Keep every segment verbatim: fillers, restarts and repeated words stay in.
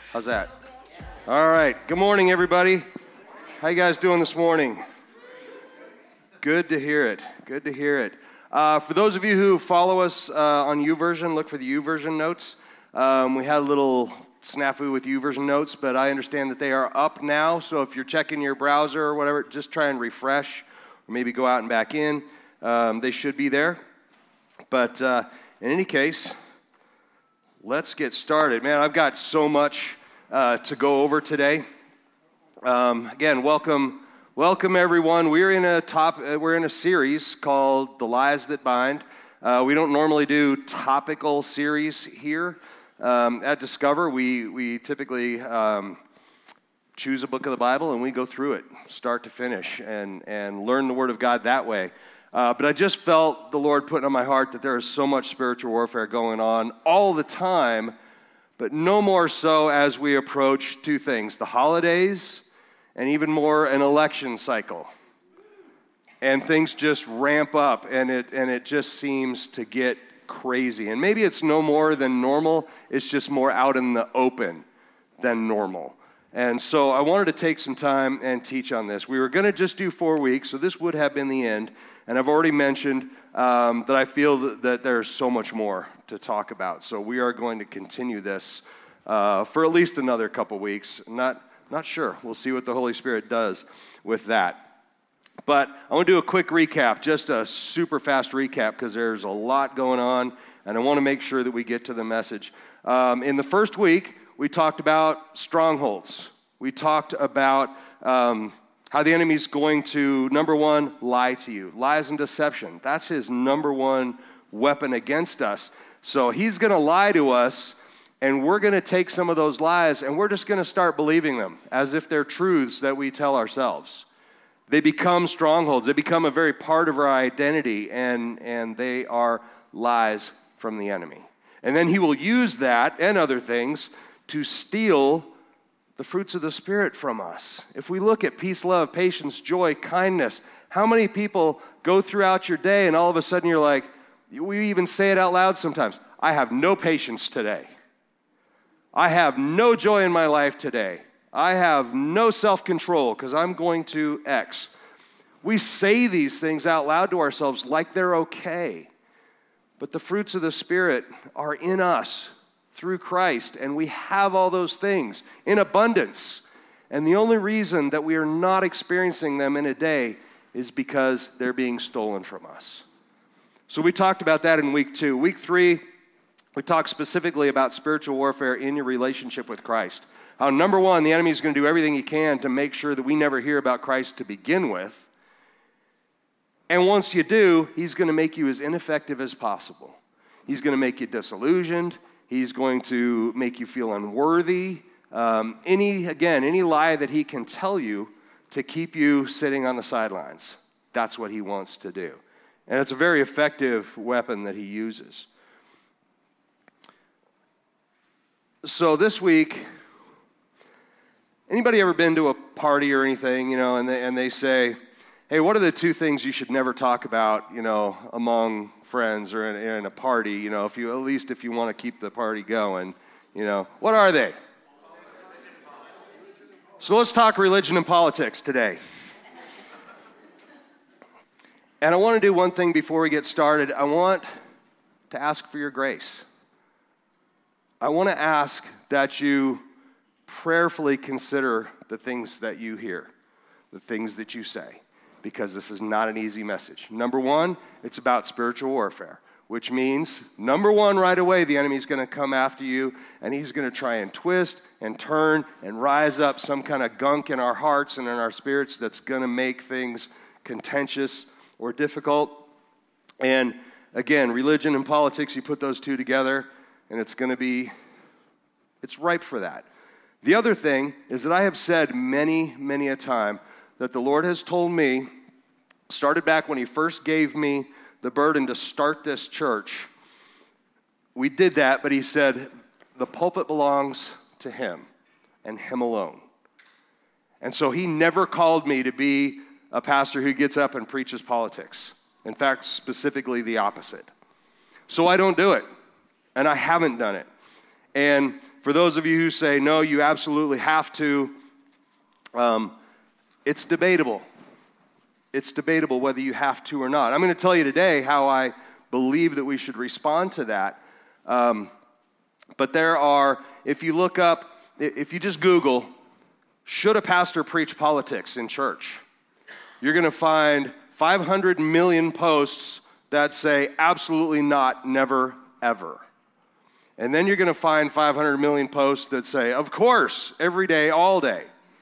How's that? All right. Good morning, everybody. How you guys doing this morning? Good to hear it. Good to hear it. Uh, for those of you who follow us uh, on YouVersion, look for the YouVersion notes. Um, we had a little snafu with YouVersion notes, but I understand that they are up now. So if you're checking your browser or whatever, just try and refresh, or maybe go out and back in. Um, they should be there. But uh, in any case, let's get started. Man, I've got so much uh, to go over today. Um, again, welcome, welcome everyone. We're in a top. Uh, we're in a series called "The Lies That Bind." Uh, we don't normally do topical series here um, at Discover. We we typically um, choose a book of the Bible and we go through it, start to finish, and and learn the Word of God that way. Uh, but I just felt the Lord putting on my heart that there is so much spiritual warfare going on all the time, but no more so as we approach two things: the holidays, and even more an election cycle. And things just ramp up, and it and it just seems to get crazy. And maybe it's no more than normal, it's just more out in the open than normal. And so I wanted to take some time and teach on this. We were going to just do four weeks, so this would have been the end. And I've already mentioned um, that I feel that, that there's so much more to talk about. So we are going to continue this uh, for at least another couple weeks. Not not sure. We'll see what the Holy Spirit does with that. But I want to do a quick recap, just a super fast recap, because there's a lot going on, and I want to make sure that we get to the message. Um, in the first week, we talked about strongholds. We talked about um, how the enemy's going to, number one, lie to you. Lies and deception. That's his number one weapon against us. So he's going to lie to us, and we're going to take some of those lies, and we're just going to start believing them as if they're truths that we tell ourselves. They become strongholds. They become a very part of our identity, and, and they are lies from the enemy. And then he will use that and other things to steal the fruits of the Spirit from us. If we look at peace, love, patience, joy, kindness, how many people go throughout your day and all of a sudden you're like, we even say it out loud sometimes, I have no patience today. I have no joy in my life today. I have no self-control because I'm going to X. We say these things out loud to ourselves like they're okay. But the fruits of the Spirit are in us through Christ, and we have all those things in abundance. And the only reason that we are not experiencing them in a day is because they're being stolen from us. So we talked about that in week two. Week three, we talked specifically about spiritual warfare in your relationship with Christ. How, number one, the enemy is going to do everything he can to make sure that we never hear about Christ to begin with. And once you do, he's going to make you as ineffective as possible. He's going to make you disillusioned. He's going to make you feel unworthy. Um, any, again, any lie that he can tell you to keep you sitting on the sidelines. That's what he wants to do. And it's a very effective weapon that he uses. So this week, anybody ever been to a party or anything, you know, and they, and they say, hey, what are the two things you should never talk about, you know, among friends or in, in a party, you know, if you, at least if you want to keep the party going, you know, what are they? So let's talk religion and politics today. And I want to do one thing before we get started. I want to ask for your grace. I want to ask that you prayerfully consider the things that you hear, the things that you say, because this is not an easy message. Number one, it's about spiritual warfare, which means, number one, right away, the enemy's going to come after you, and he's going to try and twist and turn and rise up some kind of gunk in our hearts and in our spirits that's going to make things contentious or difficult. And again, religion and politics, you put those two together, and it's going to be, it's ripe for that. The other thing is that I have said many, many a time that the Lord has told me, started back when he first gave me the burden to start this church. We did that, but he said, the pulpit belongs to him and him alone. And so he never called me to be a pastor who gets up and preaches politics. In fact, specifically the opposite. So I don't do it, and I haven't done it. And for those of you who say, no, you absolutely have to, um, it's debatable. It's debatable whether you have to or not. I'm going to tell you today how I believe that we should respond to that. Um, but there are, if you look up, if you just Google, should a pastor preach politics in church? You're going to find five hundred million posts that say absolutely not, never, ever. And then you're going to find five hundred million posts that say, of course, every day, all day.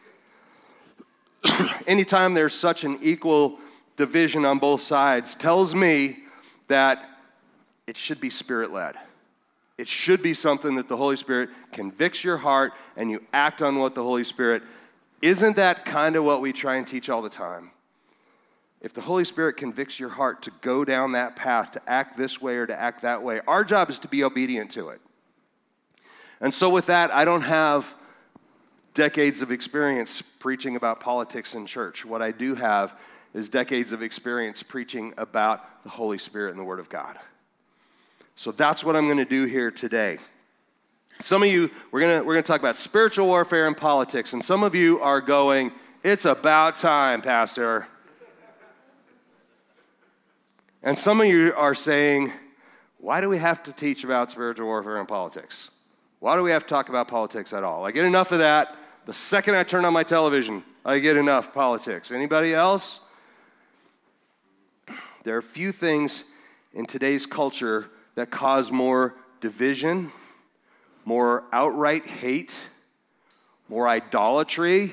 Anytime there's such an equal division on both sides tells me that it should be Spirit-led. It should be something that the Holy Spirit convicts your heart and you act on what the Holy Spirit. Isn't that kind of what we try and teach all the time? If the Holy Spirit convicts your heart to go down that path, to act this way or to act that way, our job is to be obedient to it. And so with that, I don't have decades of experience preaching about politics in church. What I do have is decades of experience preaching about the Holy Spirit and the Word of God. So that's what I'm going to do here today. Some of you, we're going to we're going to talk about spiritual warfare and politics, and some of you are going, it's about time, Pastor. And some of you are saying, why do we have to teach about spiritual warfare and politics? Why do we have to talk about politics at all? I get enough of that. The second I turn on my television, I get enough politics. Anybody else? There are few things in today's culture that cause more division, more outright hate, more idolatry,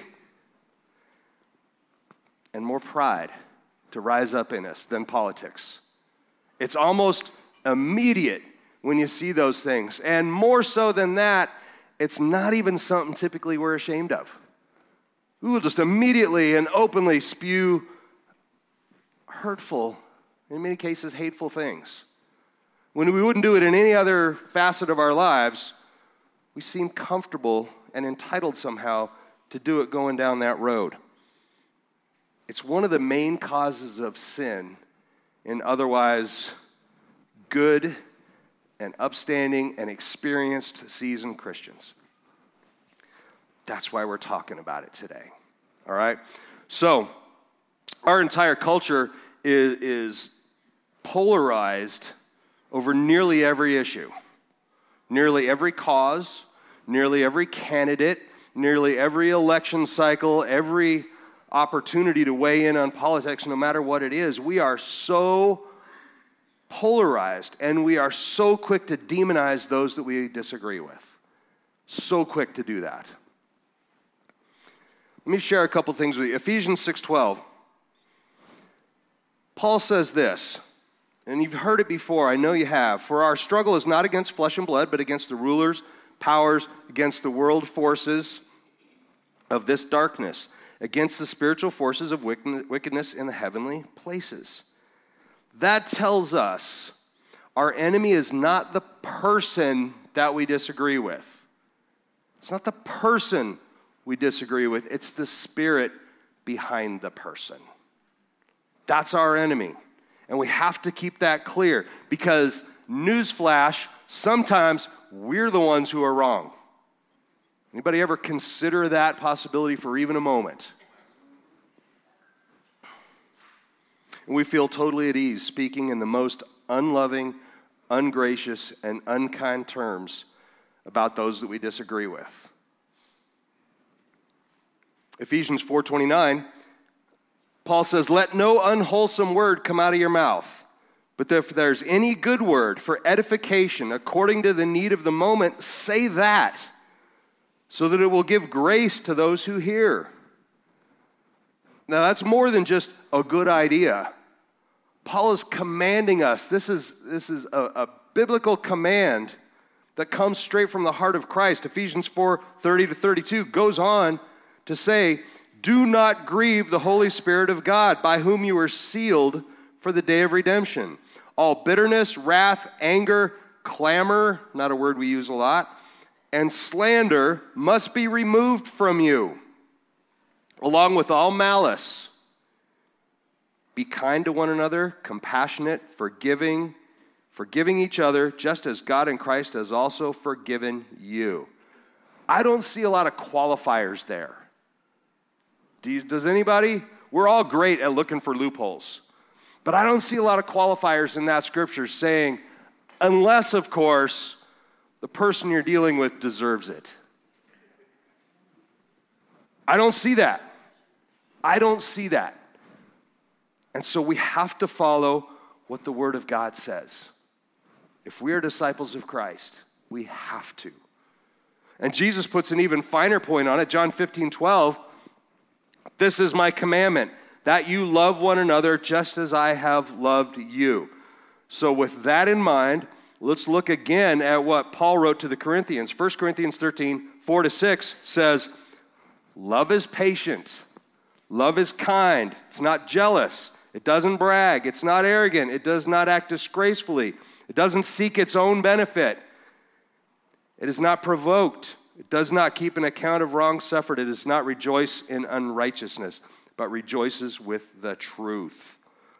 and more pride to rise up in us than politics. It's almost immediate when you see those things. And more so than that, it's not even something typically we're ashamed of. We will just immediately and openly spew hurtful, in many cases hateful things. When we wouldn't do it in any other facet of our lives, we seem comfortable and entitled somehow to do it going down that road. It's one of the main causes of sin in otherwise good and upstanding and experienced seasoned Christians. That's why we're talking about it today. All right? So, our entire culture is, is polarized over nearly every issue. Nearly every cause, nearly every candidate, nearly every election cycle, every opportunity to weigh in on politics, no matter what it is. We are so polarized, and we are so quick to demonize those that we disagree with. So quick to do that. Let me share a couple things with you. Ephesians six twelve. Paul says this, and you've heard it before, I know you have. For our struggle is not against flesh and blood, but against the rulers, powers, against the world forces of this darkness, against the spiritual forces of wickedness in the heavenly places. That tells us our enemy is not the person that we disagree with. It's not the person we disagree with. It's the spirit behind the person. That's our enemy. And we have to keep that clear because, newsflash, sometimes we're the ones who are wrong. Anybody ever consider that possibility for even a moment? And we feel totally at ease speaking in the most unloving, ungracious, and unkind terms about those that we disagree with. Ephesians four twenty-nine, Paul says, let no unwholesome word come out of your mouth, but if there's any good word for edification according to the need of the moment, say that, so that it will give grace to those who hear. Now, that's more than just a good idea. Paul is commanding us. This is, this is a, a biblical command that comes straight from the heart of Christ. Ephesians four thirty to thirty-two goes on to say, do not grieve the Holy Spirit of God, by whom you were sealed for the day of redemption. All bitterness, wrath, anger, clamor, not a word we use a lot, and slander must be removed from you, along with all malice. Be kind to one another, compassionate, forgiving forgiving each other, just as God in Christ has also forgiven you. I don't see a lot of qualifiers there. Do you, does anybody? We're all great at looking for loopholes. But I don't see a lot of qualifiers in that scripture saying, unless, of course, the person you're dealing with deserves it. I don't see that. I don't see that. And so we have to follow what the Word of God says. If we are disciples of Christ, we have to. And Jesus puts an even finer point on it, John fifteen twelve. This is my commandment, that you love one another just as I have loved you. So with that in mind, let's look again at what Paul wrote to the Corinthians. First Corinthians thirteen, four to six says, love is patient. Love is kind. It's not jealous. It doesn't brag. It's not arrogant. It does not act disgracefully. It doesn't seek its own benefit. It is not provoked. It does not keep an account of wrong suffered. It does not rejoice in unrighteousness, but rejoices with the truth.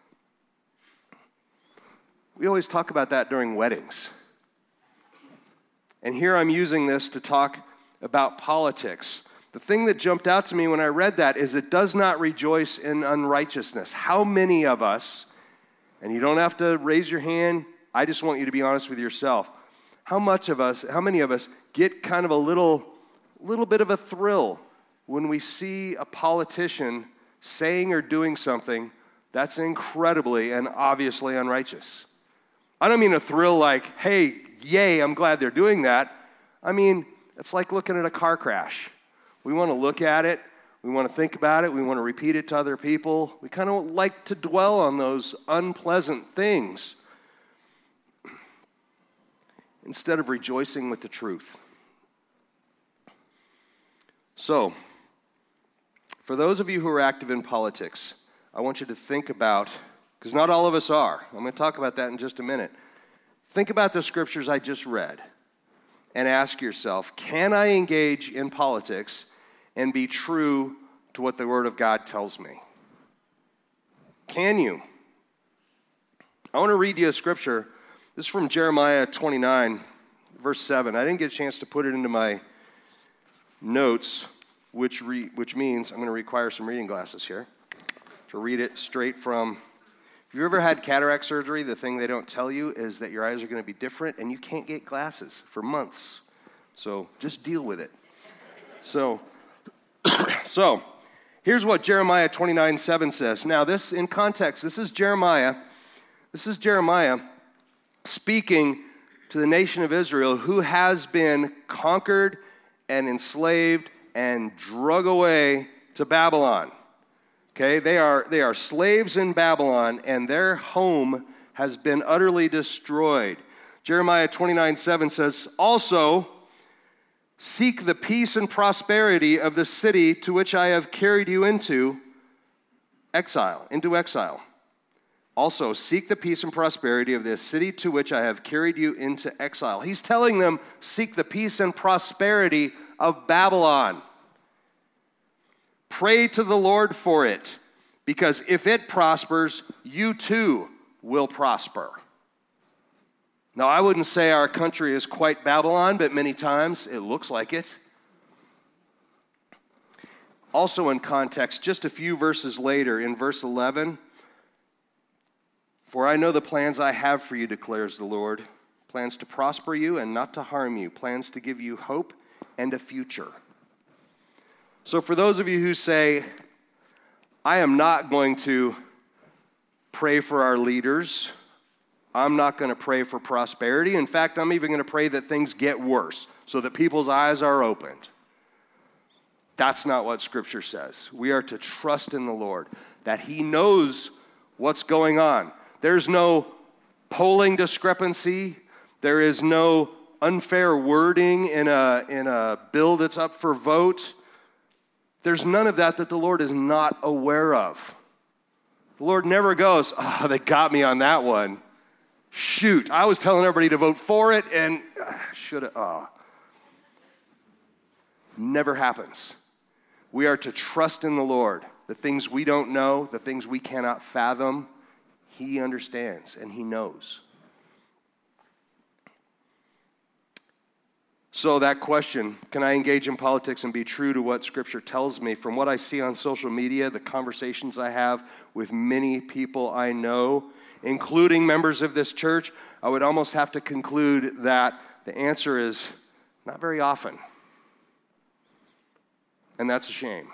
We always talk about that during weddings. And here I'm using this to talk about politics. The thing that jumped out to me when I read that is it does not rejoice in unrighteousness. How many of us, and you don't have to raise your hand, I just want you to be honest with yourself. How much of us, how many of us get kind of a little, little bit of a thrill when we see a politician saying or doing something that's incredibly and obviously unrighteous? I don't mean a thrill like, hey, yay, I'm glad they're doing that. I mean, it's like looking at a car crash. We want to look at it. We want to think about it. We want to repeat it to other people. We kind of like to dwell on those unpleasant things instead of rejoicing with the truth. So, for those of you who are active in politics, I want you to think about, because not all of us are. I'm going to talk about that in just a minute. Think about the scriptures I just read and ask yourself, can I engage in politics and be true to what the Word of God tells me? Can you? I want to read you a scripture. This is from Jeremiah twenty-nine, verse seven. I didn't get a chance to put it into my notes, which re, which means I'm going to require some reading glasses here to read it straight from. If you've ever had cataract surgery, the thing they don't tell you is that your eyes are going to be different and you can't get glasses for months. So just deal with it. So, so here's what Jeremiah twenty-nine seven says. Now this, in context, this is Jeremiah. This is Jeremiah speaking to the nation of Israel who has been conquered and enslaved and drug away to Babylon. Okay, they are they are slaves in Babylon, and their home has been utterly destroyed. Jeremiah twenty-nine seven says, also, seek the peace and prosperity of the city to which I have carried you into exile, into exile. Also, seek the peace and prosperity of this city to which I have carried you into exile. He's telling them, seek the peace and prosperity of Babylon. Pray to the Lord for it, because if it prospers, you too will prosper. Now, I wouldn't say our country is quite Babylon, but many times it looks like it. Also in context, just a few verses later, in verse eleven, for I know the plans I have for you, declares the Lord, plans to prosper you and not to harm you, plans to give you hope and a future. So for those of you who say, I am not going to pray for our leaders, I'm not going to pray for prosperity. In fact, I'm even going to pray that things get worse so that people's eyes are opened. That's not what Scripture says. We are to trust in the Lord, that He knows what's going on. There's no polling discrepancy. There is no unfair wording in a, in a bill that's up for vote. There's none of that that the Lord is not aware of. The Lord never goes, oh, they got me on that one. Shoot, I was telling everybody to vote for it and uh, should have, oh. Never happens. We are to trust in the Lord. The things we don't know, the things we cannot fathom, He understands and He knows. So that question, can I engage in politics and be true to what Scripture tells me? From what I see on social media, the conversations I have with many people I know, including members of this church, I would almost have to conclude that the answer is not very often. And that's a shame.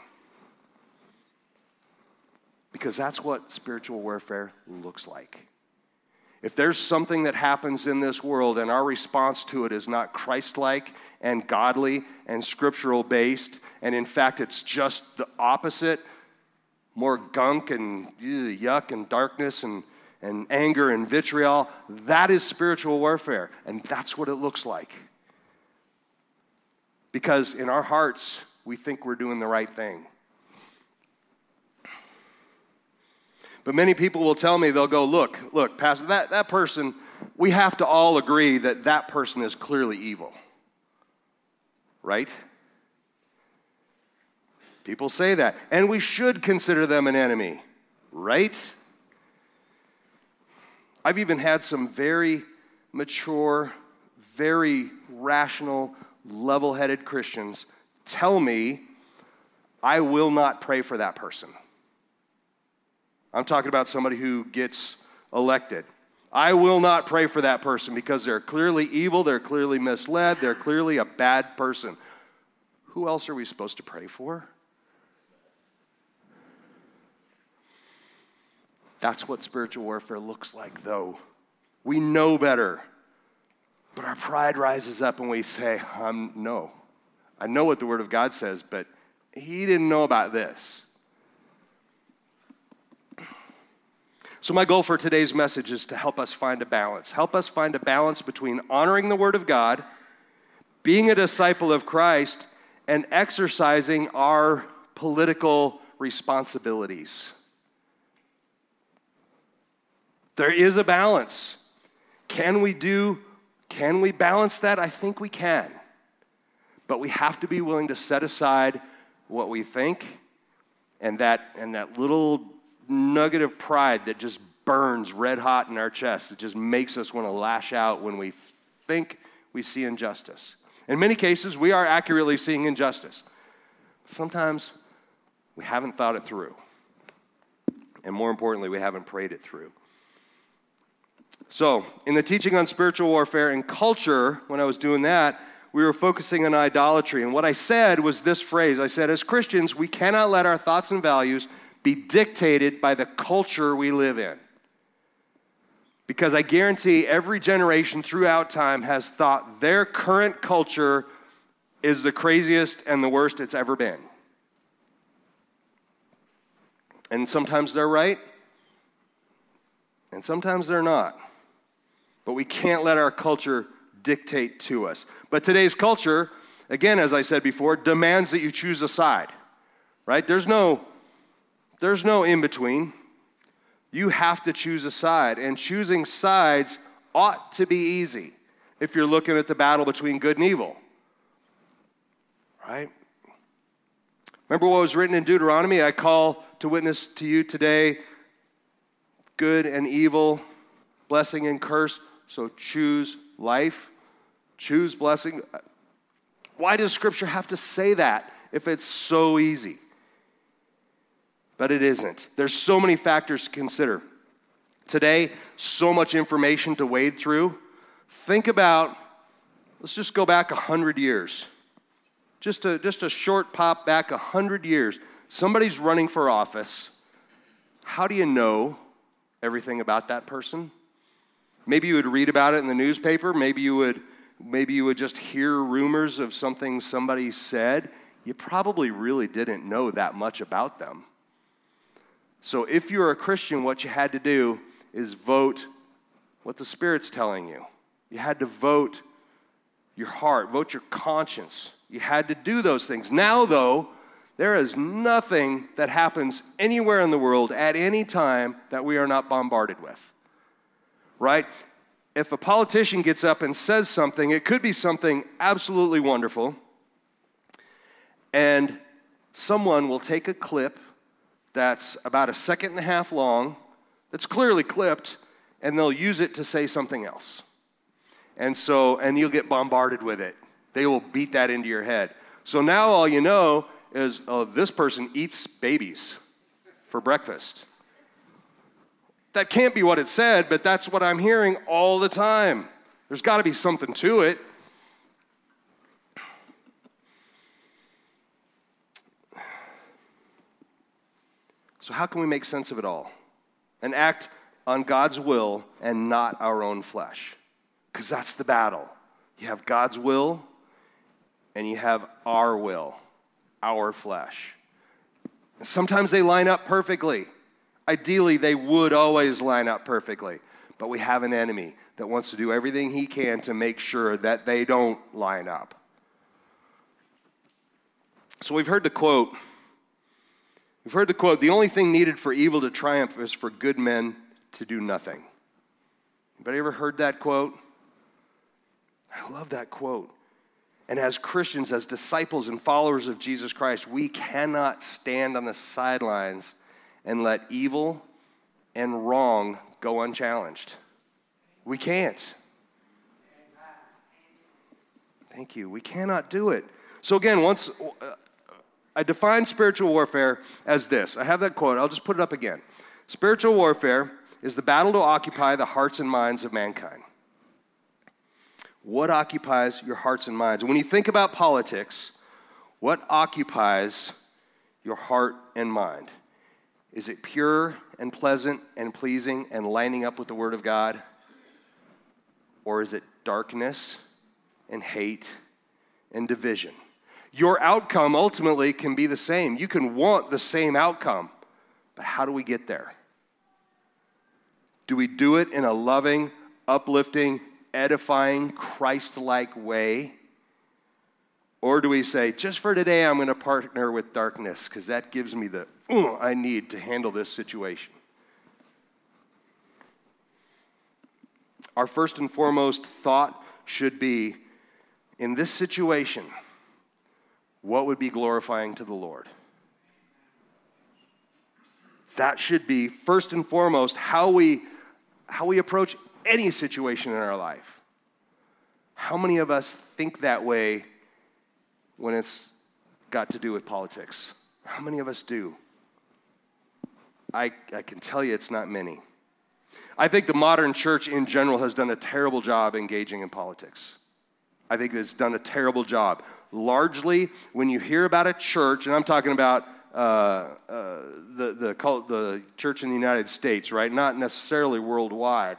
Because that's what spiritual warfare looks like. If there's something that happens in this world and our response to it is not Christ-like and godly and scriptural-based, and in fact it's just the opposite, more gunk and yuck and darkness and, and anger and vitriol, that is spiritual warfare, and that's what it looks like. Because in our hearts, we think we're doing the right thing. But many people will tell me, they'll go, look, look, Pastor, that, that person, we have to all agree that that person is clearly evil. Right? People say that. And we should consider them an enemy. Right? I've even had some very mature, very rational, level-headed Christians tell me, I will not pray for that person. I'm talking about somebody who gets elected. I will not pray for that person because they're clearly evil, they're clearly misled, they're clearly a bad person. Who else are we supposed to pray for? That's what spiritual warfare looks like, though. We know better, but our pride rises up and we say, um, no. I know what the Word of God says, but he didn't know about this. So my goal for today's message is to help us find a balance. Help us find a balance between honoring the Word of God, being a disciple of Christ, and exercising our political responsibilities. There is a balance. Can we do, can we balance that? I think we can. But we have to be willing to set aside what we think and that, and that little nugget of pride that just burns red hot in our chest. It just makes us want to lash out when we think we see injustice. In many cases, we are accurately seeing injustice. Sometimes we haven't thought it through. And more importantly, we haven't prayed it through. So, in the teaching on spiritual warfare and culture, when I was doing that, we were focusing on idolatry. And what I said was this phrase. I said, as Christians, we cannot let our thoughts and values be dictated by the culture we live in. Because I guarantee every generation throughout time has thought their current culture is the craziest and the worst it's ever been. And sometimes they're right, and sometimes they're not. But we can't let our culture dictate to us. But today's culture, again, as I said before, demands that you choose a side, right? There's no There's no in-between. You have to choose a side, and choosing sides ought to be easy if you're looking at the battle between good and evil, right? Remember what was written in Deuteronomy? I call to witness to you today good and evil, blessing and curse, so choose life, choose blessing. Why does Scripture have to say that if it's so easy? But it isn't. There's so many factors to consider. Today, so much information to wade through. Think about, let's just go back one hundred years. Just a, just a short pop back one hundred years. Somebody's running for office. How do you know everything about that person? Maybe you would read about it in the newspaper. Maybe you would, maybe you would just hear rumors of something somebody said. You probably really didn't know that much about them. So if you're a Christian, what you had to do is vote what the Spirit's telling you. You had to vote your heart, vote your conscience. You had to do those things. Now, though, there is nothing that happens anywhere in the world at any time that we are not bombarded with, right? If a politician gets up and says something, it could be something absolutely wonderful, and someone will take a clip that's about a second and a half long, that's clearly clipped, and they'll use it to say something else. And so, and you'll get bombarded with it. They will beat that into your head. So now all you know is, oh, this person eats babies for breakfast. That can't be what it said, but that's what I'm hearing all the time. There's got to be something to it. So how can we make sense of it all and act on God's will and not our own flesh? Because that's the battle. You have God's will and you have our will, our flesh. Sometimes they line up perfectly. Ideally, they would always line up perfectly. But we have an enemy that wants to do everything he can to make sure that they don't line up. So we've heard the quote. We've heard the quote, the only thing needed for evil to triumph is for good men to do nothing. Anybody ever heard that quote? I love that quote. And as Christians, as disciples and followers of Jesus Christ, we cannot stand on the sidelines and let evil and wrong go unchallenged. We can't. Thank you. We cannot do it. So again, once uh, I define spiritual warfare as this. I have that quote. I'll just put it up again. Spiritual warfare is the battle to occupy the hearts and minds of mankind. What occupies your hearts and minds? When you think about politics, what occupies your heart and mind? Is it pure and pleasant and pleasing and lining up with the Word of God? Or is it darkness and hate and division? Your outcome ultimately can be the same. You can want the same outcome, but how do we get there? Do we do it in a loving, uplifting, edifying, Christ-like way? Or do we say, just for today, I'm going to partner with darkness because that gives me the uh, I need to handle this situation? Our first and foremost thought should be, in this situation, what would be glorifying to the Lord? That should be first and foremost how we, how we approach any situation in our life. How many of us think that way when it's got to do with politics? How many of us do? I, I can tell you it's not many. I think the modern church in general has done a terrible job engaging in politics. I think it's done a terrible job. Largely, when you hear about a church, and I'm talking about uh, uh, the, the, the church in the United States, right? Not necessarily worldwide.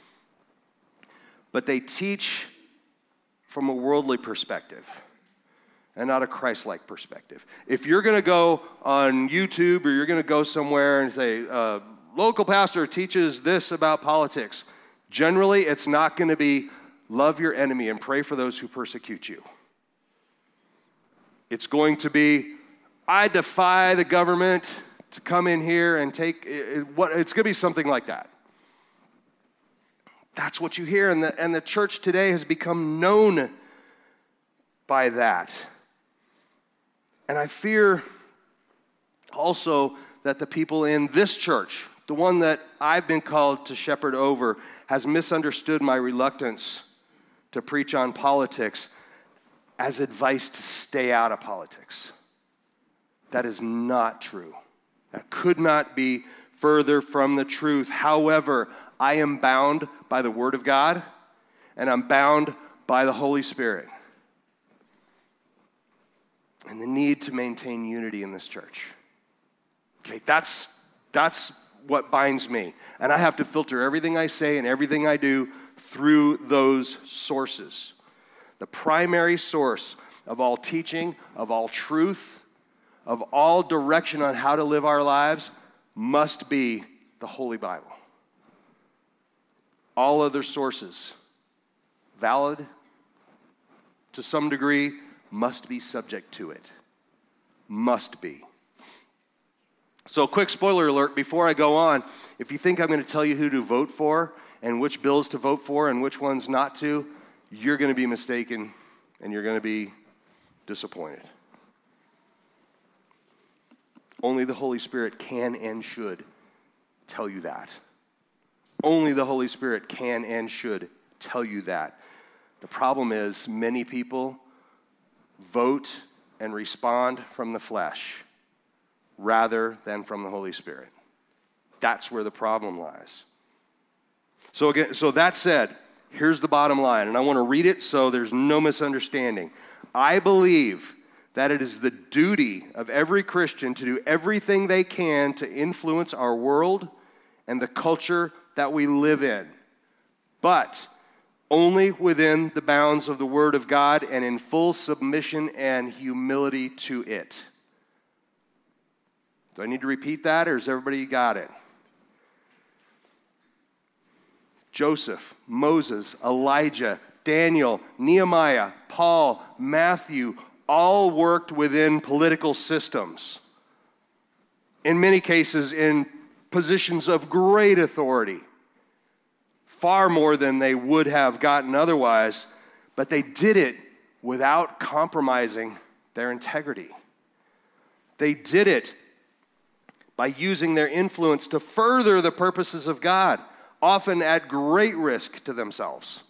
But they teach from a worldly perspective and not a Christ-like perspective. If you're going to go on YouTube or you're going to go somewhere and say, uh, local pastor teaches this about politics, generally it's not going to be love your enemy and pray for those who persecute you. It's going to be, I defy the government to come in here and take, it, what, it's going to be something like that. That's what you hear, and the, and the church today has become known by that. And I fear also that the people in this church, the one that I've been called to shepherd over, has misunderstood my reluctance to preach on politics as advice to stay out of politics. That is not true. That could not be further from the truth. However, I am bound by the Word of God, and I'm bound by the Holy Spirit. And the need to maintain unity in this church. Okay, that's, that's what binds me. And I have to filter everything I say and everything I do through those sources. The primary source of all teaching, of all truth, of all direction on how to live our lives must be the Holy Bible. All other sources, valid to some degree, must be subject to it. Must be. So, quick spoiler alert before I go on. If you think I'm going to tell you who to vote for and which bills to vote for and which ones not to, you're going to be mistaken and you're going to be disappointed. Only the Holy Spirit can and should tell you that. Only the Holy Spirit can and should tell you that. The problem is many people vote and respond from the flesh rather than from the Holy Spirit. That's where the problem lies. So again, so that said, here's the bottom line, and I want to read it so there's no misunderstanding. I believe that it is the duty of every Christian to do everything they can to influence our world and the culture that we live in, but only within the bounds of the Word of God and in full submission and humility to it. Do I need to repeat that, or has everybody got it? Joseph, Moses, Elijah, Daniel, Nehemiah, Paul, Matthew, all worked within political systems. In many cases, in positions of great authority. Far more than they would have gotten otherwise, but they did it without compromising their integrity. They did it by using their influence to further the purposes of God, often at great risk to themselves.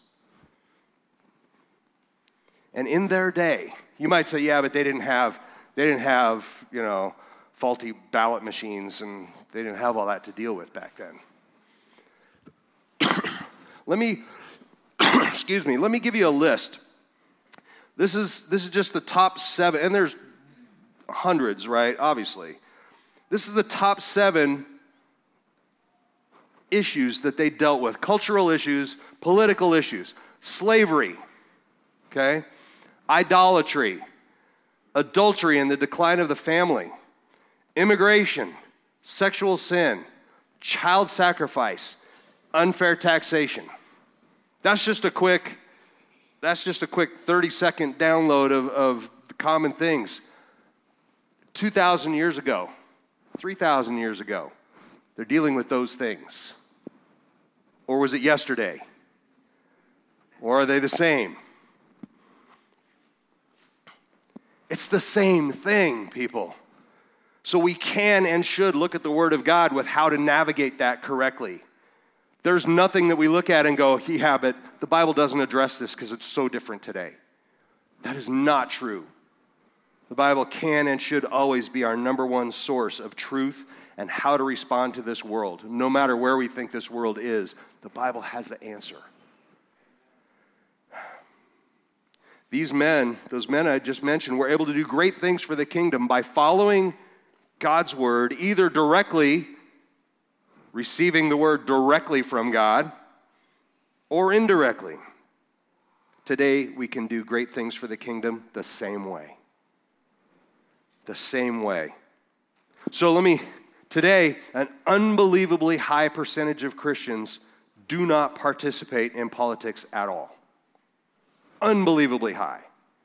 And in their day, you might say, yeah, but they didn't have, they didn't have, you know, faulty ballot machines, and they didn't have all that to deal with back then. Let me, excuse me, let me give you a list. This is this is just the top seven, and there's hundreds, right? Obviously. This is the top seven issues that they dealt with. Cultural issues, political issues, slavery, okay? Idolatry, adultery and the decline of the family, immigration, sexual sin, child sacrifice, unfair taxation. That's just a quick, that's just a quick thirty-second download of, of the common things. two thousand years ago, three thousand years ago, they're dealing with those things. Or was it yesterday? Or are they the same? It's the same thing, people. So we can and should look at the Word of God with how to navigate that correctly. There's nothing that we look at and go, yeah, but the Bible doesn't address this because it's so different today. That is not true. The Bible can and should always be our number one source of truth and how to respond to this world. No matter where we think this world is, the Bible has the answer. These men, those men I just mentioned, were able to do great things for the kingdom by following God's word, either directly, receiving the word directly from God, or indirectly. Today, we can do great things for the kingdom the same way. The same way. So let me, today, an unbelievably high percentage of Christians do not participate in politics at all. Unbelievably high.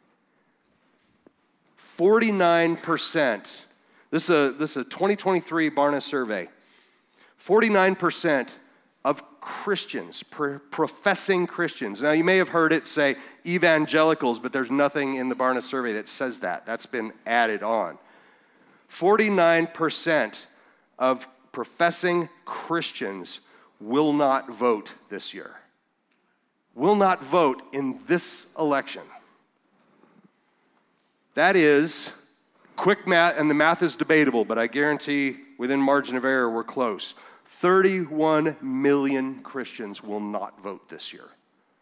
forty-nine percent. This is a, this is a twenty twenty-three Barna survey. forty-nine percent of Christians, pro- professing Christians. Now, you may have heard it say evangelicals, but there's nothing in the Barna survey that says that. That's been added on. forty-nine percent of professing Christians will not vote this year. Will not vote in this election. That is quick math, and the math is debatable, but I guarantee within margin of error we're close. thirty-one million Christians will not vote this year.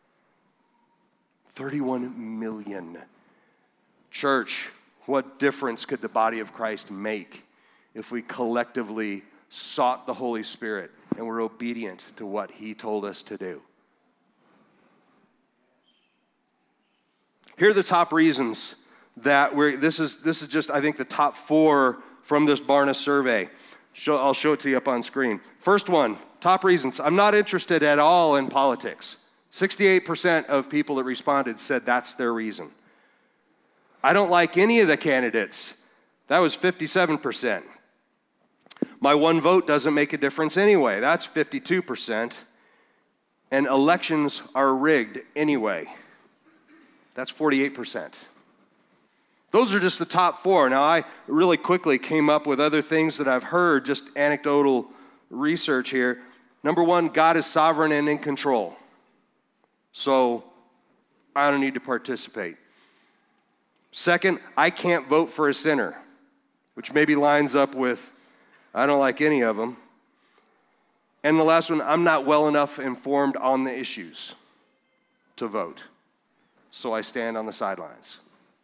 thirty-one million. Church, what difference could the body of Christ make if we collectively sought the Holy Spirit and were obedient to what He told us to do? Here are the top reasons that we're, this is this is just, I think, the top four from this Barna survey. Show, I'll show it to you up on screen. First one, top reasons. I'm not interested at all in politics. sixty-eight percent of people that responded said that's their reason. I don't like any of the candidates. That was fifty-seven percent. My one vote doesn't make a difference anyway. That's fifty-two percent. And elections are rigged anyway. That's forty-eight percent. Those are just the top four. Now, I really quickly came up with other things that I've heard, just anecdotal research here. Number one, God is sovereign and in control. So, I don't need to participate. Second, I can't vote for a sinner, which maybe lines up with, I don't like any of them. And the last one, I'm not well enough informed on the issues to vote, so I stand on the sidelines.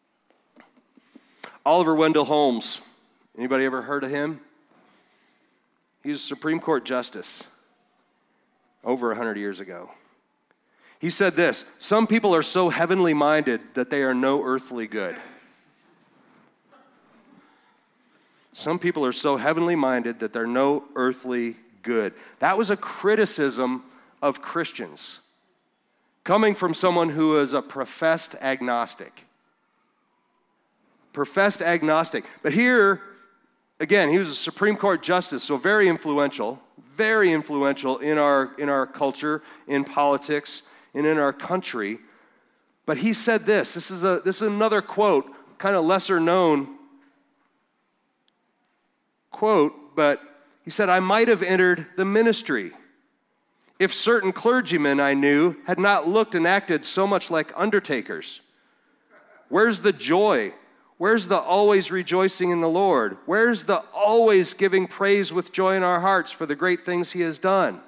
Oliver Wendell Holmes, anybody ever heard of him? He was a Supreme Court justice over one hundred years ago. He said this, some people are so heavenly minded that they are no earthly good. Some people are so heavenly minded that they're no earthly good. That was a criticism of Christians, coming from someone who is a professed agnostic. Professed agnostic. But here, again, he was a Supreme Court justice, so very influential, very influential in our, in our culture, in politics, and in our country. But he said this, this is, a, this is another quote, kind of lesser known quote, but he said, I might have entered the ministry if certain clergymen I knew had not looked and acted so much like undertakers. Where's the joy? Where's the always rejoicing in the Lord? Where's the always giving praise with joy in our hearts for the great things he has done?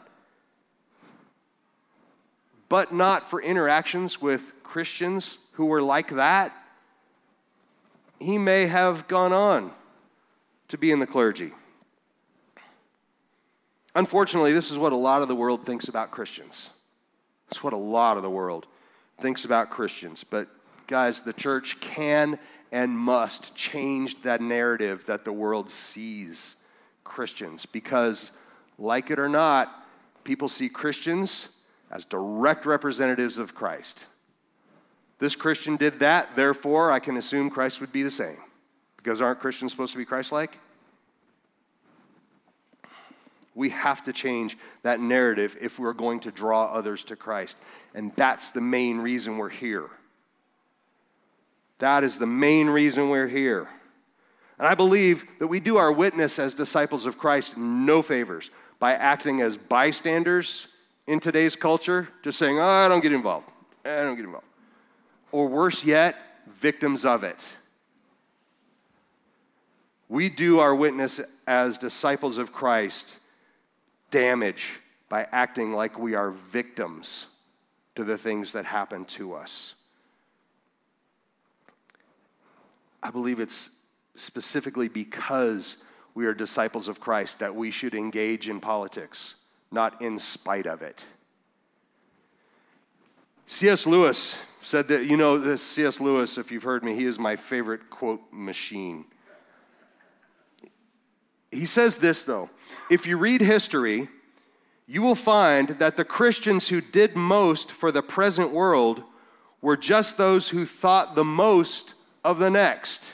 But not for interactions with Christians who were like that. He may have gone on to be in the clergy. Unfortunately, this is what a lot of the world thinks about Christians. It's what a lot of the world thinks about Christians. But guys, the church can and must change that narrative that the world sees Christians. Because, like it or not, people see Christians as direct representatives of Christ. This Christian did that, therefore I can assume Christ would be the same. Because aren't Christians supposed to be Christ-like? We have to change that narrative if we're going to draw others to Christ. And that's the main reason we're here. That is the main reason we're here. And I believe that we do our witness as disciples of Christ no favors by acting as bystanders in today's culture, just saying, oh, I don't get involved. I don't get involved. Or worse yet, victims of it. We do our witness as disciples of Christ damage by acting like we are victims to the things that happen to us. I believe it's specifically because we are disciples of Christ that we should engage in politics, not in spite of it. C S Lewis said that, you know, this C S Lewis, if you've heard me, he is my favorite quote machine. He says this, though, if you read history, you will find that the Christians who did most for the present world were just those who thought the most of the next.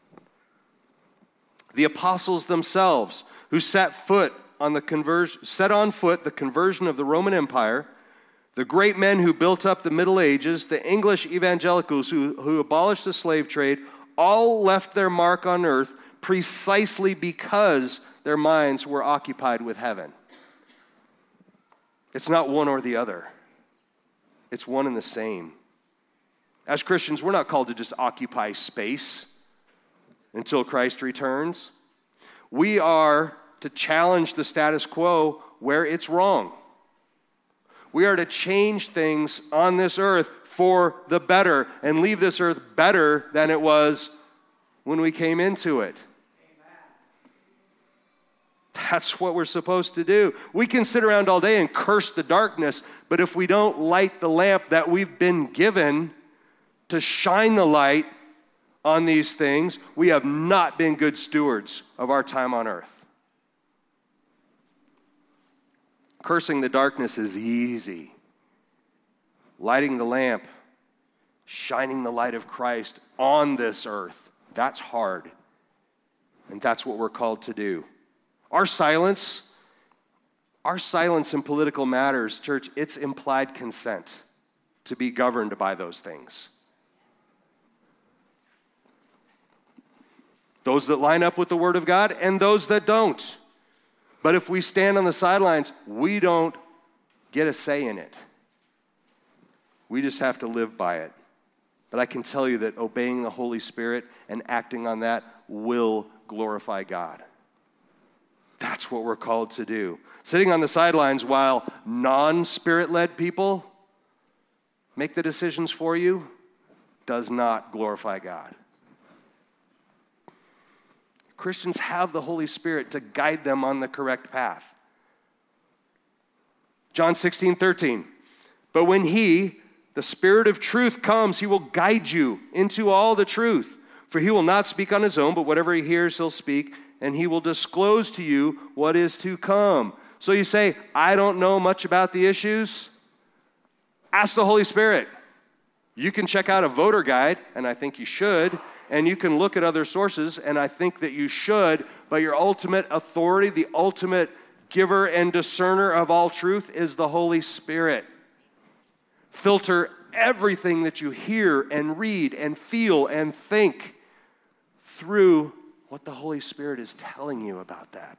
The apostles themselves, who set foot on the conversion, set on foot the conversion of the Roman Empire, the great men who built up the Middle Ages, the English evangelicals who, who abolished the slave trade, all left their mark on earth precisely because their minds were occupied with heaven. It's not one or the other. It's one and the same. As Christians, we're not called to just occupy space until Christ returns. We are to challenge the status quo where it's wrong. We are to change things on this earth for the better and leave this earth better than it was when we came into it. That's what we're supposed to do. We can sit around all day and curse the darkness, but if we don't light the lamp that we've been given to shine the light on these things, we have not been good stewards of our time on earth. Cursing the darkness is easy. Lighting the lamp, shining the light of Christ on this earth, that's hard. And that's what we're called to do. Our silence, our silence in political matters, church, it's implied consent to be governed by those things. Those that line up with the Word of God and those that don't. But if we stand on the sidelines, we don't get a say in it. We just have to live by it. But I can tell you that obeying the Holy Spirit and acting on that will glorify God. That's what we're called to do. Sitting on the sidelines while non-Spirit-led people make the decisions for you does not glorify God. Christians have the Holy Spirit to guide them on the correct path. John sixteen thirteen. But when he, the Spirit of truth, comes, he will guide you into all the truth. For he will not speak on his own, but whatever he hears, he'll speak, and he will disclose to you what is to come. So you say, I don't know much about the issues. Ask the Holy Spirit. You can check out a voter guide, and I think you should, and you can look at other sources, and I think that you should, but your ultimate authority, the ultimate giver and discerner of all truth is the Holy Spirit. Filter everything that you hear and read and feel and think through what the Holy Spirit is telling you about that.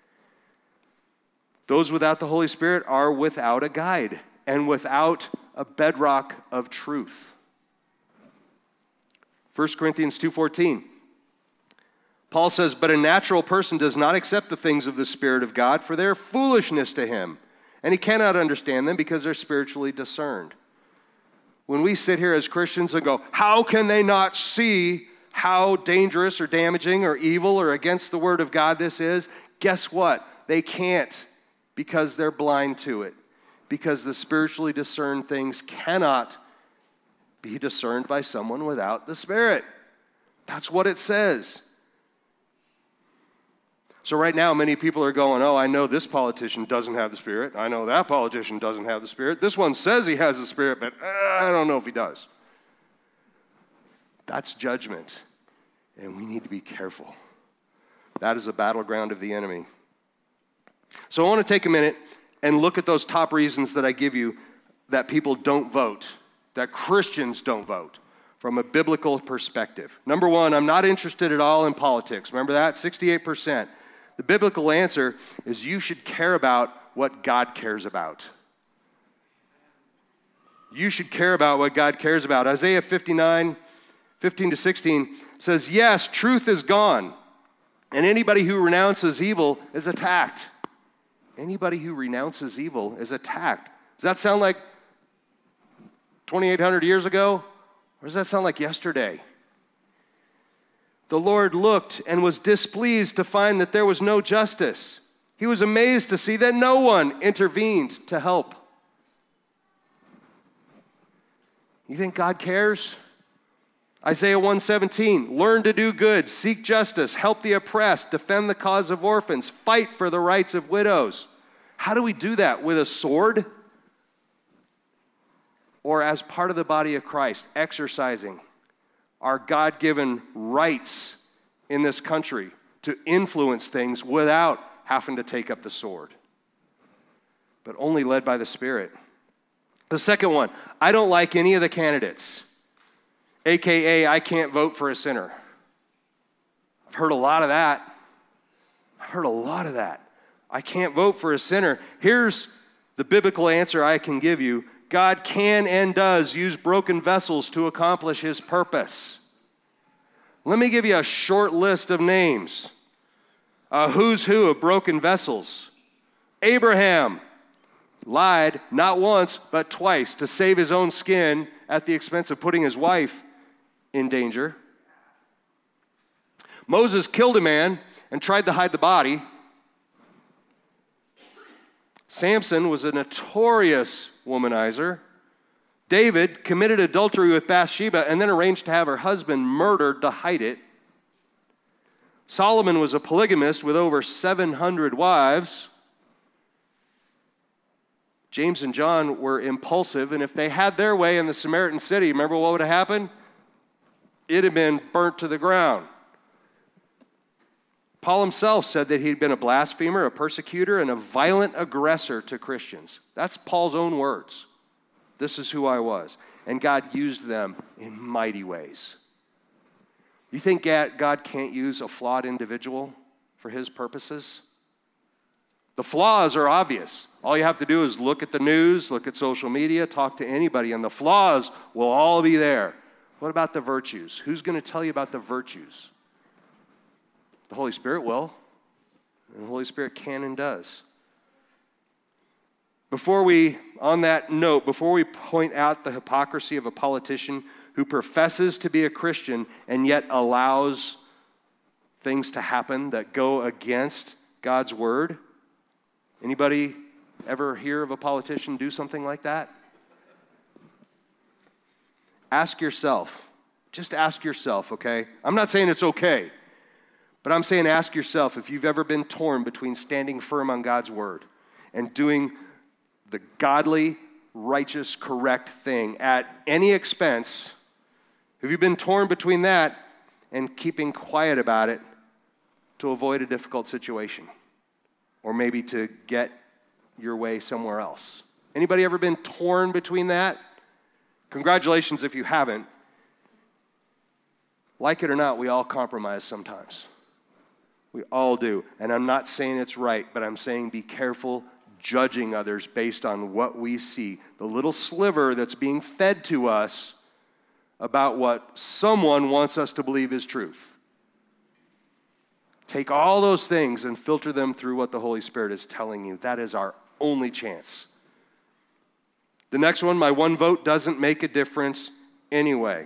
Those without the Holy Spirit are without a guide and without a bedrock of truth. First Corinthians two fourteen. Paul says, but a natural person does not accept the things of the Spirit of God, for they are foolishness to him, and he cannot understand them because they're spiritually discerned. When we sit here as Christians and go, how can they not see how dangerous or damaging or evil or against the Word of God this is? Guess what? They can't, because they're blind to it. Because the spiritually discerned things cannot be discerned by someone without the Spirit. That's what it says. So right now, many people are going, oh, I know this politician doesn't have the Spirit. I know that politician doesn't have the Spirit. This one says he has the Spirit, but uh, I don't know if he does. That's judgment, and we need to be careful. That is a battleground of the enemy. So I want to take a minute and look at those top reasons that I give you that people don't vote, that Christians don't vote, from a biblical perspective. Number one, I'm not interested at all in politics. Remember that? sixty-eight percent. The biblical answer is you should care about what God cares about. You should care about what God cares about. Isaiah fifty-nine, fifteen to sixteen says, yes, truth is gone, and anybody who renounces evil is attacked. Anybody who renounces evil is attacked. Does that sound like twenty-eight hundred years ago? Or does that sound like yesterday? The Lord looked and was displeased to find that there was no justice. He was amazed to see that no one intervened to help. You think God cares? Isaiah one seventeen, learn to do good, seek justice, help the oppressed, defend the cause of orphans, fight for the rights of widows. How do we do that? With a sword? Or as part of the body of Christ, exercising our God-given rights in this country to influence things without having to take up the sword, but only led by the Spirit. The second one, I don't like any of the candidates, A K A I can't vote for a sinner. I've heard a lot of that. I've heard a lot of that. I can't vote for a sinner. Here's the biblical answer I can give you. God can and does use broken vessels to accomplish his purpose. Let me give you a short list of names. A who's who of broken vessels. Abraham lied not once but twice to save his own skin at the expense of putting his wife in danger. Moses killed a man and tried to hide the body. Samson was a notorious womanizer. David committed adultery with Bathsheba and then arranged to have her husband murdered to hide it. Solomon was a polygamist with over seven hundred wives. James and John were impulsive, and if they had their way in the Samaritan city, remember what would have happened? It had been burnt to the ground. Paul himself said that he'd been a blasphemer, a persecutor, and a violent aggressor to Christians. That's Paul's own words. This is who I was. And God used them in mighty ways. You think God can't use a flawed individual for his purposes? The flaws are obvious. All you have to do is look at the news, look at social media, talk to anybody, and the flaws will all be there. What about the virtues? Who's going to tell you about the virtues? The Holy Spirit will. And the Holy Spirit can and does. Before we, on that note, before we point out the hypocrisy of a politician who professes to be a Christian and yet allows things to happen that go against God's word, anybody ever hear of a politician do something like that? Ask yourself. Just ask yourself, okay? I'm not saying it's okay, but I'm saying ask yourself if you've ever been torn between standing firm on God's word and doing the godly, righteous, correct thing at any expense. Have you been torn between that and keeping quiet about it to avoid a difficult situation? Or maybe to get your way somewhere else? Anybody ever been torn between that? Congratulations if you haven't. Like it or not, we all compromise sometimes. We all do. And I'm not saying it's right, but I'm saying be careful judging others based on what we see. The little sliver that's being fed to us about what someone wants us to believe is truth. Take all those things and filter them through what the Holy Spirit is telling you. That is our only chance. The next one, my one vote doesn't make a difference anyway.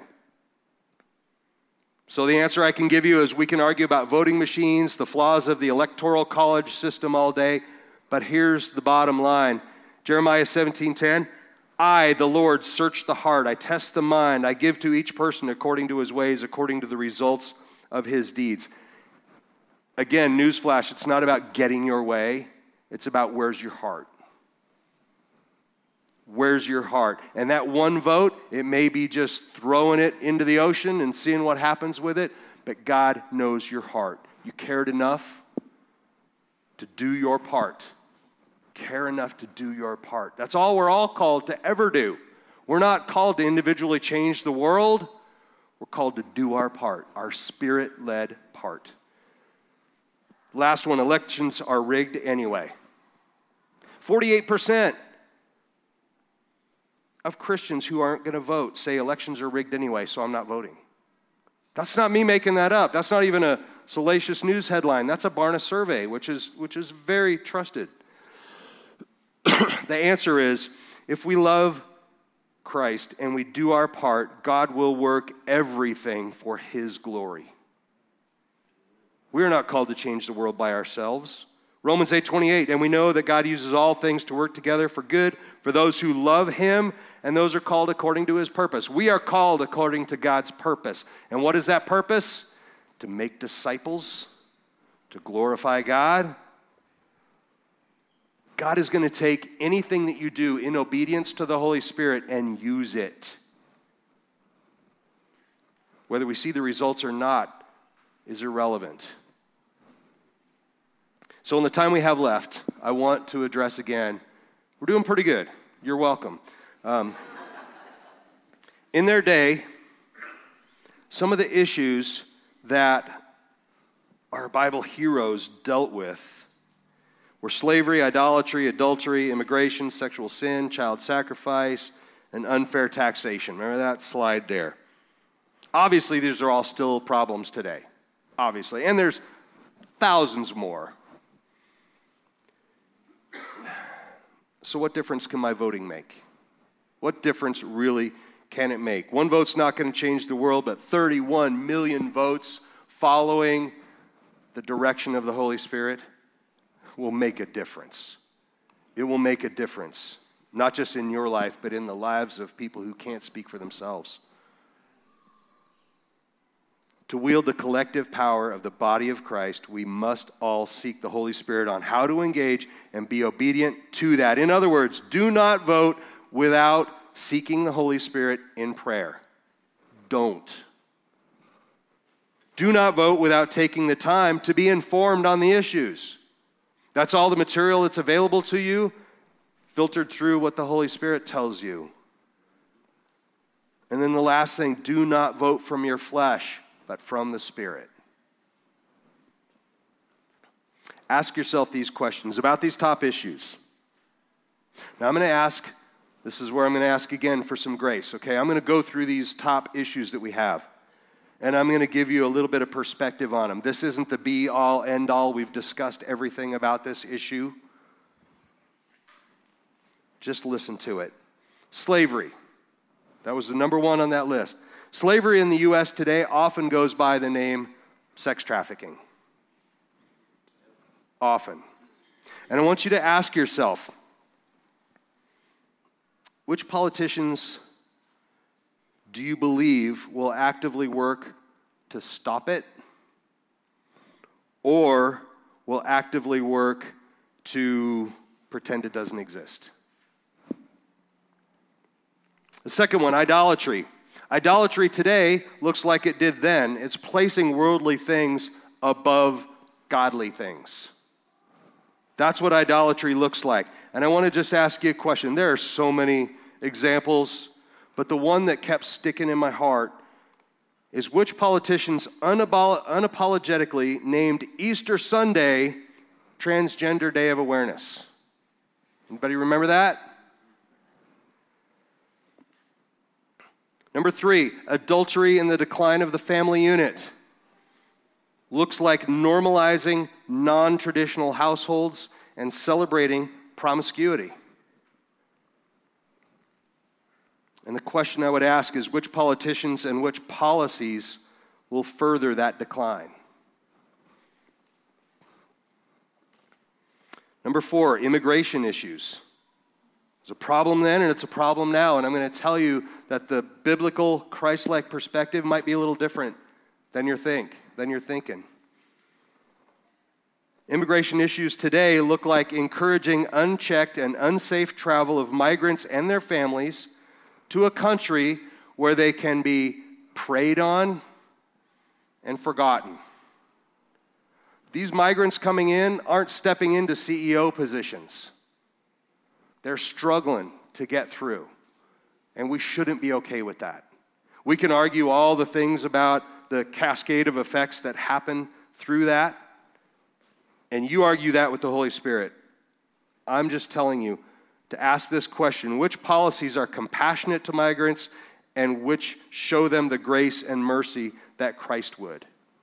So the answer I can give you is we can argue about voting machines, the flaws of the electoral college system all day, but here's the bottom line. Jeremiah seventeen ten, I, the Lord, search the heart. I test the mind. I give to each person according to his ways, according to the results of his deeds. Again, newsflash, it's not about getting your way. It's about where's your heart. Where's your heart? And that one vote, it may be just throwing it into the ocean and seeing what happens with it, but God knows your heart. You cared enough to do your part. Care enough to do your part. That's all we're all called to ever do. We're not called to individually change the world. We're called to do our part, our Spirit-led part. Last one, elections are rigged anyway. forty-eight percent of Christians who aren't going to vote say elections are rigged anyway, so I'm not voting. That's not me making that up. That's not even a salacious news headline. That's a Barna survey, which is, which is very trusted. The answer is, if we love Christ and we do our part, God will work everything for his glory. We're not called to change the world by ourselves. Romans eight twenty-eight, and we know that God uses all things to work together for good for those who love him, and those are called according to his purpose. We are called according to God's purpose. And what is that purpose? To make disciples, to glorify God. God is going to take anything that you do in obedience to the Holy Spirit and use it. Whether we see the results or not is irrelevant. So in the time we have left, I want to address again, we're doing pretty good. You're welcome. Um, in their day, some of the issues that our Bible heroes dealt with were slavery, idolatry, adultery, immigration, sexual sin, child sacrifice, and unfair taxation. Remember that slide there? Obviously, these are all still problems today. Obviously. And there's thousands more. So what difference can my voting make? What difference really can it make? One vote's not going to change the world, but thirty-one million votes following the direction of the Holy Spirit will make a difference. It will make a difference, not just in your life, but in the lives of people who can't speak for themselves. To wield the collective power of the body of Christ, we must all seek the Holy Spirit on how to engage and be obedient to that. In other words, do not vote without seeking the Holy Spirit in prayer. Don't. Do not vote without taking the time to be informed on the issues. That's all the material that's available to you, filtered through what the Holy Spirit tells you. And then the last thing, do not vote from your flesh, but from the Spirit. Ask yourself these questions about these top issues. Now I'm going to ask This is where I'm going to ask again for some grace, okay? I'm going to go through these top issues that we have, and I'm going to give you a little bit of perspective on them. This isn't the be-all, end-all. We've discussed everything about this issue. Just listen to it. Slavery. That was the number one on that list. Slavery in the U S today often goes by the name sex trafficking. Often. And I want you to ask yourself, which politicians do you believe will actively work to stop it, or will actively work to pretend it doesn't exist? The second one, idolatry. Idolatry today looks like it did then. It's placing worldly things above godly things. That's what idolatry looks like. And I want to just ask you a question. There are so many examples, but the one that kept sticking in my heart is which politicians unabo- unapologetically named Easter Sunday Transgender Day of Awareness? Anybody remember that? Number three, adultery and the decline of the family unit. Looks like normalizing non-traditional households and celebrating promiscuity. And the question I would ask is which politicians and which policies will further that decline? Number four, immigration issues. It's a problem then and it's a problem now, and I'm going to tell you that the biblical Christ-like perspective might be a little different than you think, than you're thinking. Immigration issues today look like encouraging unchecked and unsafe travel of migrants and their families to a country where they can be preyed on and forgotten. These migrants coming in aren't stepping into C E O positions. They're struggling to get through, and we shouldn't be okay with that. We can argue all the things about the cascade of effects that happen through that, and you argue that with the Holy Spirit. I'm just telling you to ask this question: which policies are compassionate to migrants and which show them the grace and mercy that Christ would?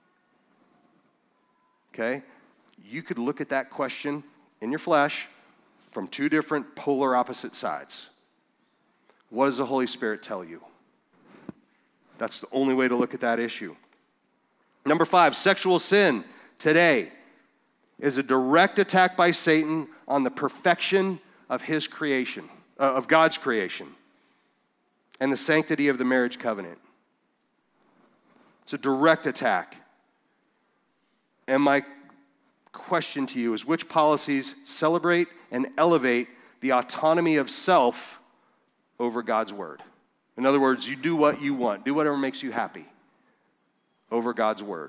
Okay? You could look at that question in your flesh from two different polar opposite sides. What does the Holy Spirit tell you? That's the only way to look at that issue. Number five, sexual sin today is a direct attack by Satan on the perfection of his creation, uh, of God's creation, and the sanctity of the marriage covenant. It's a direct attack. And my question to you is which policies celebrate and elevate the autonomy of self over God's word? In other words, you do what you want, do whatever makes you happy over God's word.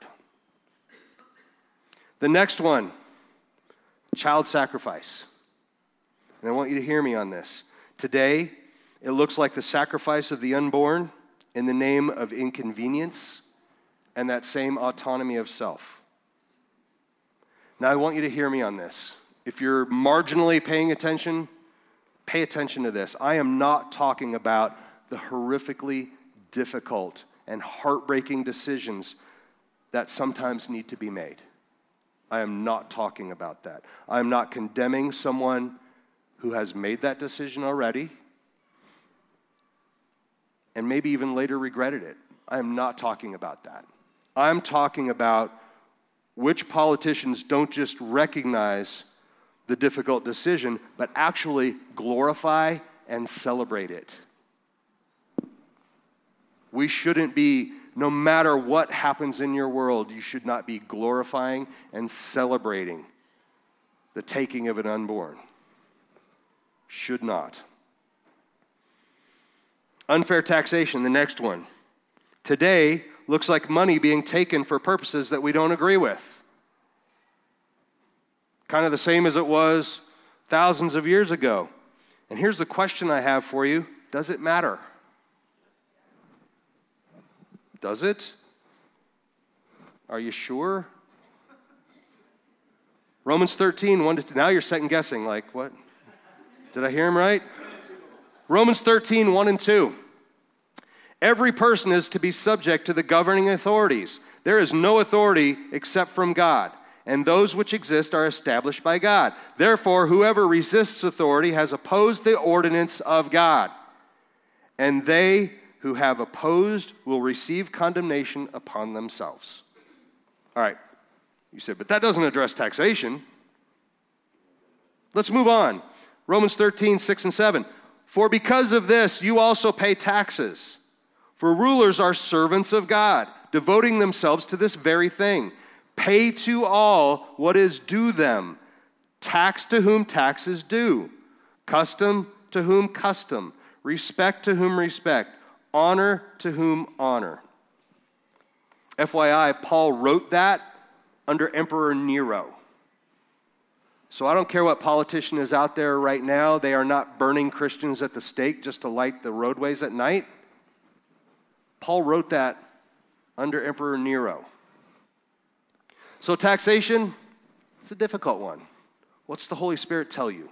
The next one, child sacrifice. And I want you to hear me on this. Today, it looks like the sacrifice of the unborn in the name of inconvenience and that same autonomy of self. Now, I want you to hear me on this. If you're marginally paying attention, pay attention to this. I am not talking about the horrifically difficult and heartbreaking decisions that sometimes need to be made. I am not talking about that. I am not condemning someone who has made that decision already and maybe even later regretted it. I am not talking about that. I'm talking about which politicians don't just recognize the difficult decision, but actually glorify and celebrate it. We shouldn't be, no matter what happens in your world, you should not be glorifying and celebrating the taking of an unborn. Should not. Unfair taxation, the next one. Today looks like money being taken for purposes that we don't agree with. Kind of the same as it was thousands of years ago. And here's the question I have for you. Does it matter? Does it? Are you sure? Romans thirteen, one to two. Now you're second guessing, like, what? Did I hear him right? Romans thirteen, one and two. Every person is to be subject to the governing authorities. There is no authority except from God, and those which exist are established by God. Therefore, whoever resists authority has opposed the ordinance of God, and they who have opposed will receive condemnation upon themselves. All right, you said, but that doesn't address taxation. Let's move on. Romans thirteen, six and seven. For because of this, you also pay taxes. For rulers are servants of God, devoting themselves to this very thing. Pay to all what is due them. Tax to whom tax is due. Custom to whom custom. Respect to whom respect. Honor to whom honor. F Y I, Paul wrote that under Emperor Nero. So I don't care what politician is out there right now. They are not burning Christians at the stake just to light the roadways at night. Paul wrote that under Emperor Nero. So taxation, it's a difficult one. What's the Holy Spirit tell you?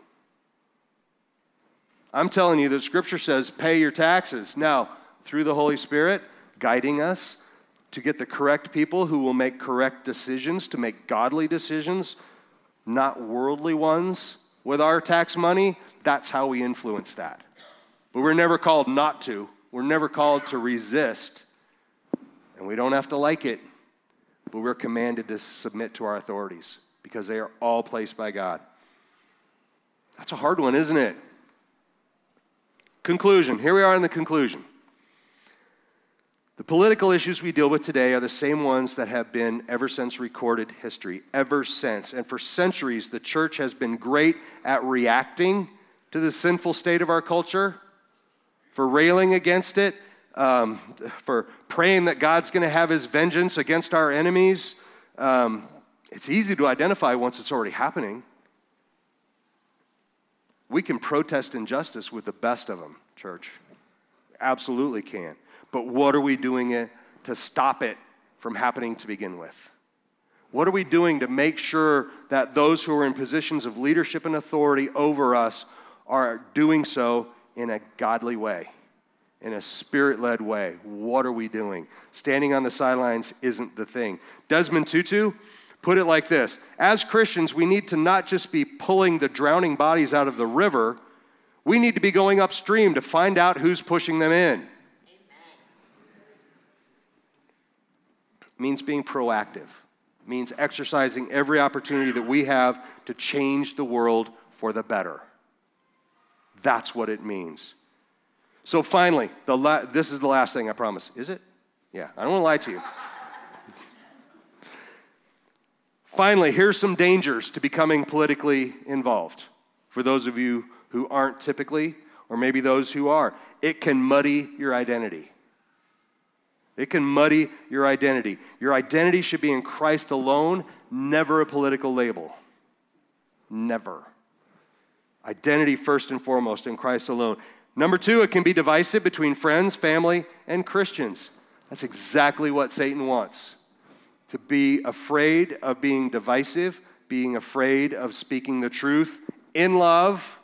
I'm telling you that Scripture says pay your taxes. Now, through the Holy Spirit guiding us to get the correct people who will make correct decisions, to make godly decisions, not worldly ones with our tax money, that's how we influence that. But we're never called not to. We're never called to resist. And we don't have to like it, but we're commanded to submit to our authorities because they are all placed by God. That's a hard one, isn't it? Conclusion. Here we are in the conclusion. The political issues we deal with today are the same ones that have been ever since recorded history, ever since. And for centuries, the church has been great at reacting to the sinful state of our culture, for railing against it, um, for praying that God's going to have his vengeance against our enemies. Um, it's easy to identify once it's already happening. We can protest injustice with the best of them, church. Absolutely can. But what are we doing it to stop it from happening to begin with? What are we doing to make sure that those who are in positions of leadership and authority over us are doing so in a godly way, in a spirit-led way? What are we doing? Standing on the sidelines isn't the thing. Desmond Tutu put it like this: as Christians, we need to not just be pulling the drowning bodies out of the river, we need to be going upstream to find out who's pushing them in. Amen. It means being proactive. It means exercising every opportunity that we have to change the world for the better. That's what it means. So finally, the la- this is the last thing, I promise. Is it? Yeah, I don't want to lie to you. Finally, here's some dangers to becoming politically involved. For those of you who aren't typically, or maybe those who are, it can muddy your identity. It can muddy your identity. Your identity should be in Christ alone, never a political label. Never. Identity first and foremost in Christ alone. Number two, it can be divisive between friends, family, and Christians. That's exactly what Satan wants. To be afraid of being divisive, being afraid of speaking the truth in love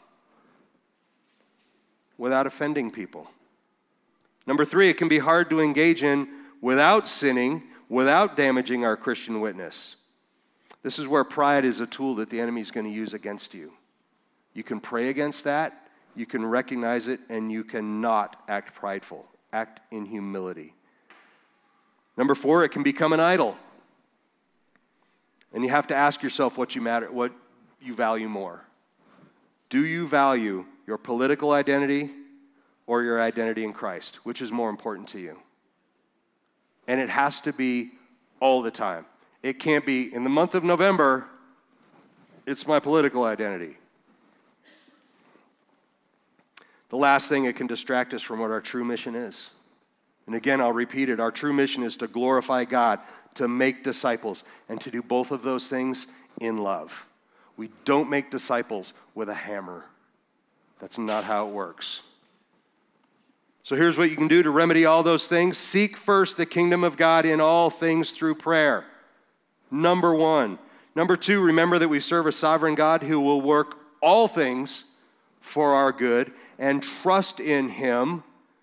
without offending people. Number three, it can be hard to engage in without sinning, without damaging our Christian witness. This is where pride is a tool that the enemy is going to use against you. You can pray against that, you can recognize it, and you cannot act prideful. Act in humility. Number four, it can become an idol. And you have to ask yourself what you matter, what you value more. Do you value your political identity or your identity in Christ? Which is more important to you? And it has to be all the time. It can't be, in the month of November, it's my political identity. The last thing, it can distract us from what our true mission is. And again, I'll repeat it. Our true mission is to glorify God, to make disciples, and to do both of those things in love. We don't make disciples with a hammer. That's not how it works. So here's what you can do to remedy all those things. Seek first the kingdom of God in all things through prayer. Number one. Number two, remember that we serve a sovereign God who will work all things for our good and trust in him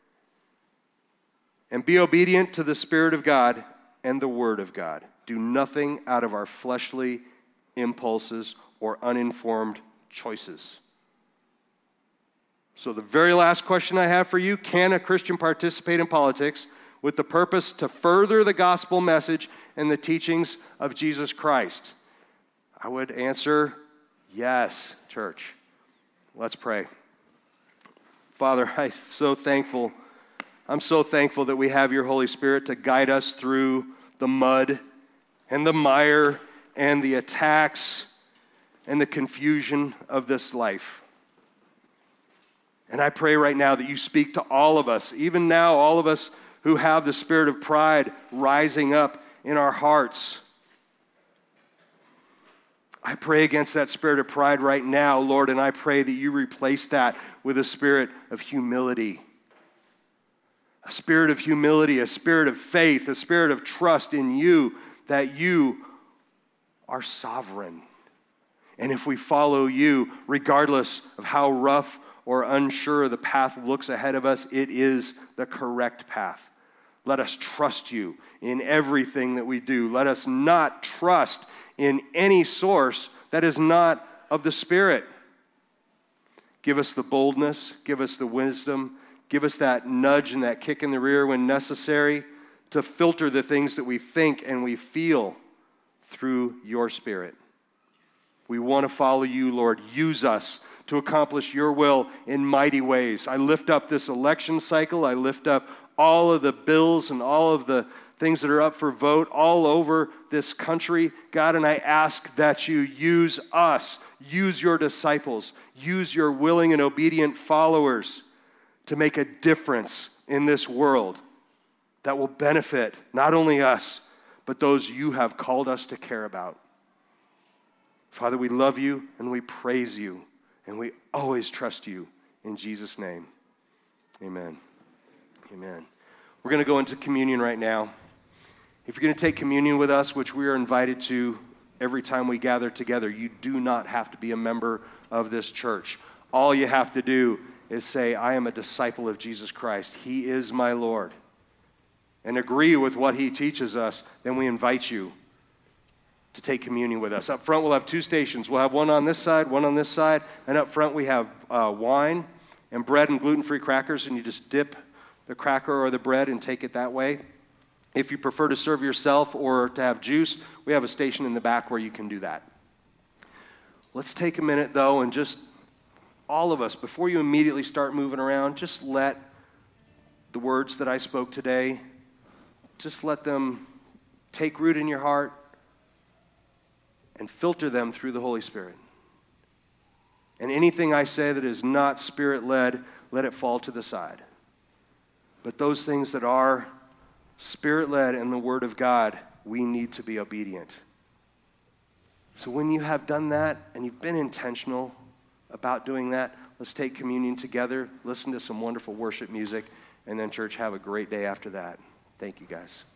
and be obedient to the Spirit of God and the Word of God. Do nothing out of our fleshly impulses or uninformed choices. So the very last question I have for you, can a Christian participate in politics with the purpose to further the gospel message and the teachings of Jesus Christ? I would answer yes, church. Let's pray. Father, I'm so thankful. I'm so thankful that we have your Holy Spirit to guide us through the mud and the mire and the attacks and the confusion of this life. And I pray right now that you speak to all of us, even now, all of us who have the spirit of pride rising up in our hearts. I pray against that spirit of pride right now, Lord, and I pray that you replace that with a spirit of humility. A spirit of humility, a spirit of faith, a spirit of trust in you, that you are sovereign. And if we follow you, regardless of how rough or unsure the path looks ahead of us, it is the correct path. Let us trust you in everything that we do. Let us not trust in any source that is not of the Spirit. Give us the boldness, give us the wisdom, give us that nudge and that kick in the rear when necessary to filter the things that we think and we feel through your Spirit. We want to follow you, Lord. Use us to accomplish your will in mighty ways. I lift up this election cycle. I lift up all of the bills and all of the things that are up for vote all over this country, God, and I ask that you use us, use your disciples, use your willing and obedient followers to make a difference in this world that will benefit not only us, but those you have called us to care about. Father, we love you and we praise you, and we always trust you. In Jesus' name, amen. Amen. We're going to go into communion right now. If you're going to take communion with us, which we are invited to every time we gather together, you do not have to be a member of this church. All you have to do is say, I am a disciple of Jesus Christ. He is my Lord. And agree with what he teaches us. Then we invite you to take communion with us. Up front, we'll have two stations. We'll have one on this side, one on this side. And up front, we have uh, wine and bread and gluten-free crackers, and you just dip the cracker or the bread and take it that way. If you prefer to serve yourself or to have juice, we have a station in the back where you can do that. Let's take a minute, though, and just all of us, before you immediately start moving around, just let the words that I spoke today, just let them take root in your heart and filter them through the Holy Spirit. And anything I say that is not Spirit-led, let it fall to the side. But those things that are Spirit-led in the Word of God, we need to be obedient. So when you have done that and you've been intentional about doing that, let's take communion together, listen to some wonderful worship music, and then, church, have a great day after that. Thank you, guys.